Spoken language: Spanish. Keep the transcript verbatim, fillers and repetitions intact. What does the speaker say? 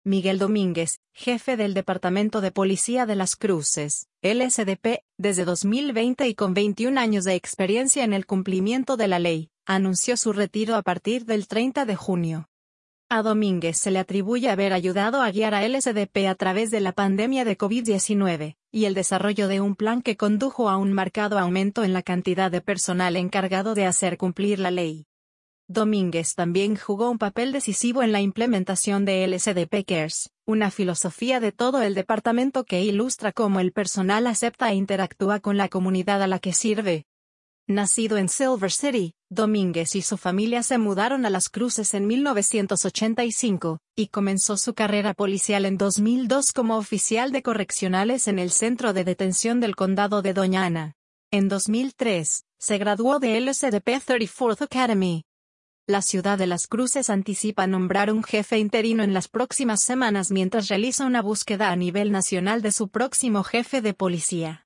Miguel Domínguez, jefe del Departamento de Policía de Las Cruces, L S D P, desde dos mil veinte y con veintiún años de experiencia en el cumplimiento de la ley, anunció su retiro a partir del treinta de junio. A Domínguez se le atribuye haber ayudado a guiar a L S D P a través de la pandemia de COVID diecinueve, y el desarrollo de un plan que condujo a un marcado aumento en la cantidad de personal encargado de hacer cumplir la ley. Domínguez también jugó un papel decisivo en la implementación de L S D P Cares, una filosofía de todo el departamento que ilustra cómo el personal acepta e interactúa con la comunidad a la que sirve. Nacido en Silver City, Domínguez y su familia se mudaron a Las Cruces en mil novecientos ochenta y cinco, y comenzó su carrera policial en dos mil dos como oficial de correccionales en el Centro de Detención del Condado de Doña Ana. En dos mil tres, se graduó de L S D P treinta y cuarta Academy. La ciudad de Las Cruces anticipa nombrar un jefe interino en las próximas semanas mientras realiza una búsqueda a nivel nacional de su próximo jefe de policía.